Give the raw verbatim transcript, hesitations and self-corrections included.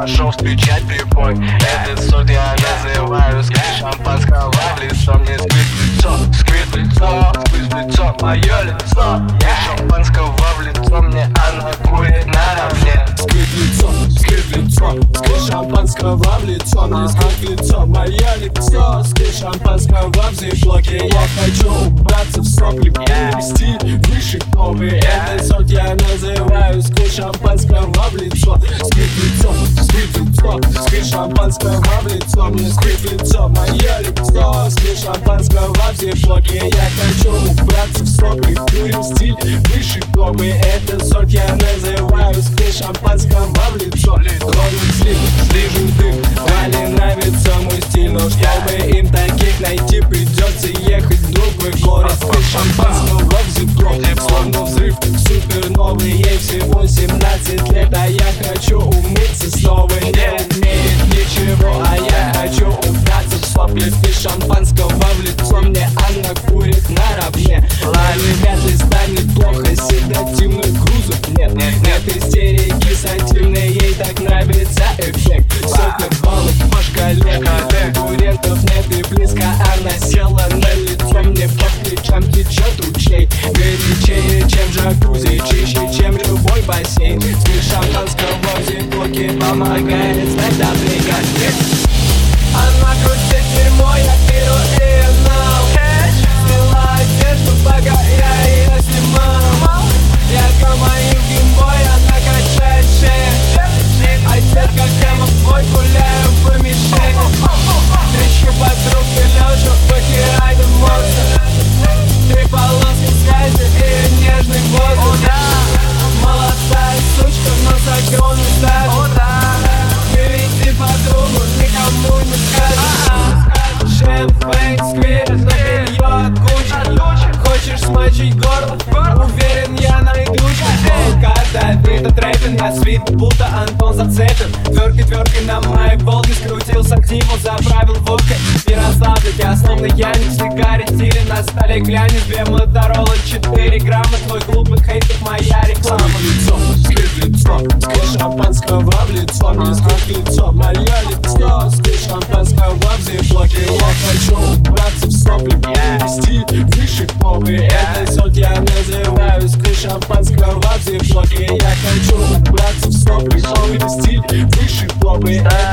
пошел встречать прибой. Этот сорт я называю сквиз шампанского в лицо. Мне сквиз лицо, сквиз лицо, сквиз лицо, мое лицо. Мне шампанского в лицо, мне она курит наравне. Сквиз лицо, сквиз лицо, сквиз шампанского в лицо. Мне сквиз лицо, мое лицо, сквиз шампанского в зиплоке. Я хочу убраться в сопли, перевести выше новый. Этот сорт я называю сквиз шампанского в лицо. Сквиз лицо, сквиз лицо, сквиз шампанского в лицо. Мне сквиз лицо, мое лицо, сквиз шампанского в зиплоке. Я хочу убраться в сопли, перевести выше новый. Этот сорт я называю сквиз шампанского в лицо. Ровный слив, слижен дым, Вале нравится мой стиль. Но чтобы им таких найти, придется ехать в другой город. Сквиз шампанского в зипло, словно взрыв суперновый. Ей всего семнадцать лет, а я хочу умыться снова. Не умеет ничего, а я хочу убраться в сопли. Сквиз шампанского в лицо, мне она курит наравне. Лали вряд ли станет плохо, седативных грузов нет. Нет истерики сативной, ей так нравится эффект. Сотня баллов по шкале, конкурентов нет и близко. Она села на лицо, мне по плечам течет ручей. Горячее, чем джакузи, чище, чем любой бассейн. Сквиз шампанского в зиплоке помогает стать давление. Она крутит дерьмо, я беру и она сняла одежду, пока я ее снимал. Я гамаю геймбой, она качает шею. А я как гаммофой гуляю по мишени. Трещу подруг и лежу, вытираю эмоции. Три полоски связи и нежный воздух. Молодая сучка, но загон ставит. Перейти подругу никому не скажешь. Шэмпейн, сквиз, на белье от кучи. Хочешь смочить горло? Уверен, я найду. Эй, карта, бита, трэпин, я свит, будто Антон зацепен. Тверкой-тверкой на моей волге скрутился к нему, заправил водкой. Не расслаблять, я словно Яник в сигаре, стиле на столе глянет. Две Моторола, четыре грамма, твой глупый хейтер, моя реклама. Сквиз лицо, сквиз шампанского в лицо. Мне сквиз лицо, мое лицо, сквиз шампанского в зиплоке. Я хочу убраться в сопли, перевести выше новый. Этот сорт я называю сквиз шампанского в зиплоке. Я хочу убраться в сопли, перевести выше новый.